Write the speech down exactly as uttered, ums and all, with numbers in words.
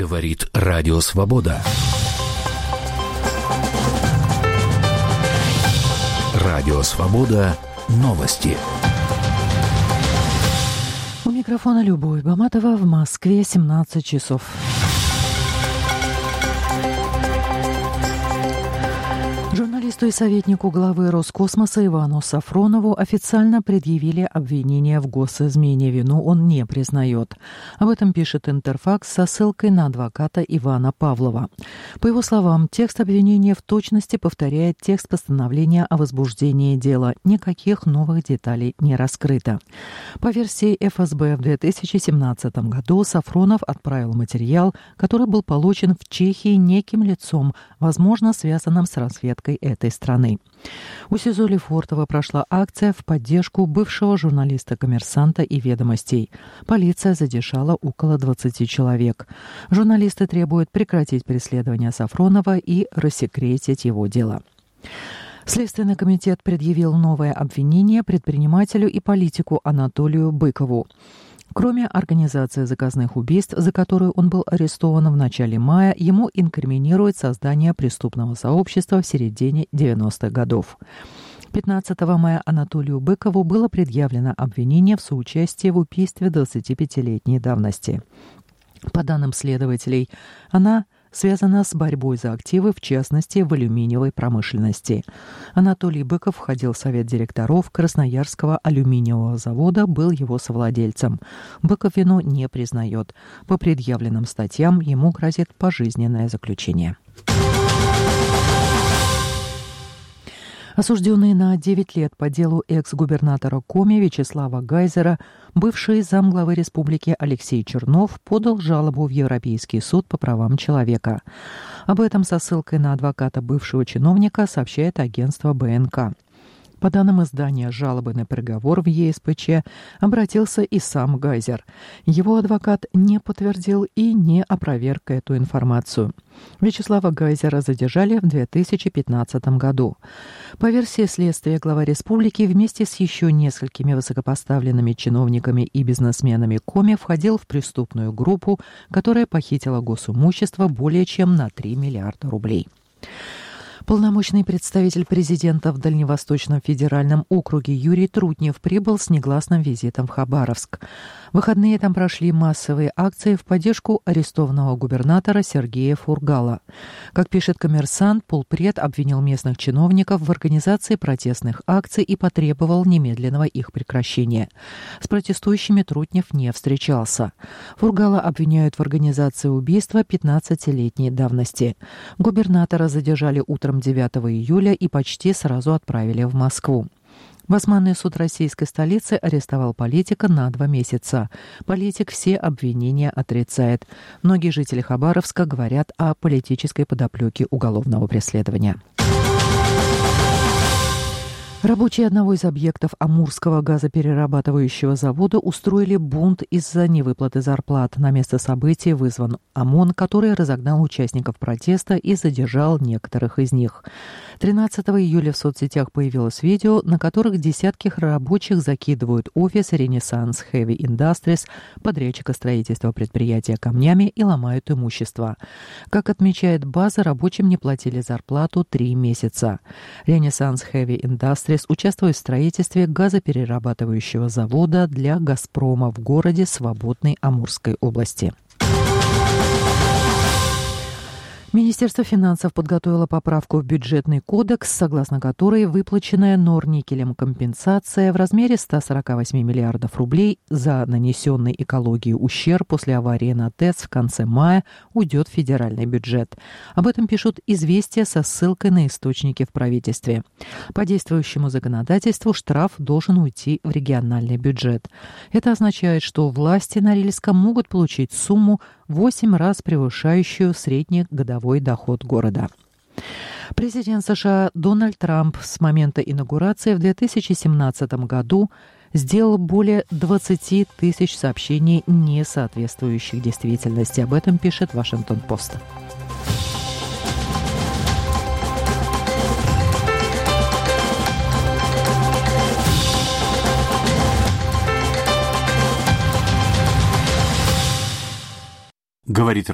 Говорит Радио Свобода. Радио Свобода. Новости. У микрофона Любовь Баматова. В Москве семнадцать часов. Журналисту и советнику главы Роскосмоса Ивану Сафронову официально предъявили обвинение в госизмене. Вину он не признает. Об этом пишет Интерфакс со ссылкой на адвоката Ивана Павлова. По его словам, текст обвинения в точности повторяет текст постановления о возбуждении дела. Никаких новых деталей не раскрыто. По версии эф эс бэ в две тысячи семнадцатом году Сафронов отправил материал, который был получен в Чехии неким лицом, возможно, связанным с разведкой этой страны. У СИЗО Лефортово прошла акция в поддержку бывшего журналиста «Коммерсанта» и «Ведомостей». Полиция задержала около двадцати человек. Журналисты требуют прекратить преследование Сафронова и рассекретить его дело. Следственный комитет предъявил новое обвинение предпринимателю и политику Анатолию Быкову. Кроме организации заказных убийств, за которую он был арестован в начале мая, ему инкриминирует создание преступного сообщества в середине девяностых годов. пятнадцатого мая Анатолию Быкову было предъявлено обвинение в соучастии в убийстве двадцатипятилетней давности. По данным следователей, она связана с борьбой за активы, в частности, в алюминиевой промышленности. Анатолий Быков входил в совет директоров Красноярского алюминиевого завода, был его совладельцем. Быков вину не признает. По предъявленным статьям ему грозит пожизненное заключение. Осужденный на девять лет по делу экс-губернатора Коми Вячеслава Гайзера, бывший замглавы республики Алексей Чернов подал жалобу в Европейский суд по правам человека. Об этом со ссылкой на адвоката бывшего чиновника сообщает агентство бэ эн ка. По данным издания, жалобы на приговор в е эс пэ че обратился и сам Гайзер. Его адвокат не подтвердил и не опроверг эту информацию. Вячеслава Гайзера задержали в две тысячи пятнадцатом году. По версии следствия, глава республики вместе с еще несколькими высокопоставленными чиновниками и бизнесменами Коми входил в преступную группу, которая похитила госимущество более чем на три миллиарда рублей. Полномочный представитель президента в Дальневосточном федеральном округе Юрий Трутнев прибыл с негласным визитом в Хабаровск. В выходные там прошли массовые акции в поддержку арестованного губернатора Сергея Фургала. Как пишет «Коммерсант», полпред обвинил местных чиновников в организации протестных акций и потребовал немедленного их прекращения. С протестующими Трутнев не встречался. Фургала обвиняют в организации убийства пятнадцатилетней давности. Губернатора задержали утром девятого июля и почти сразу отправили в Москву. Басманный суд российской столицы арестовал политика на два месяца. Политик все обвинения отрицает. Многие жители Хабаровска говорят о политической подоплеке уголовного преследования. Рабочие одного из объектов Амурского газоперерабатывающего завода устроили бунт из-за невыплаты зарплат. На место событий вызван ОМОН, который разогнал участников протеста и задержал некоторых из них. тринадцатого июля в соцсетях появилось видео, на которых десятки рабочих закидывают офис Renaissance Heavy Industries, подрядчика строительства предприятия, камнями и ломают имущество. Как отмечает база, рабочим не платили зарплату три месяца. Renaissance Heavy Industries участвует в строительстве газоперерабатывающего завода для «Газпрома» в городе Свободной Амурской области. Министерство финансов подготовило поправку в бюджетный кодекс, согласно которой выплаченная Норникелем компенсация в размере ста сорока восьми миллиардов рублей за нанесенный экологии ущерб после аварии на ТЭЦ в конце мая уйдет в федеральный бюджет. Об этом пишут «Известия» со ссылкой на источники в правительстве. По действующему законодательству штраф должен уйти в региональный бюджет. Это означает, что власти Норильска могут получить сумму восемь раз превышающую средний годовой доход города. Президент США Дональд Трамп с момента инаугурации в две тысячи семнадцатом году сделал более двадцати тысяч сообщений, не соответствующих действительности. Об этом пишет Вашингтон-Пост. Говорит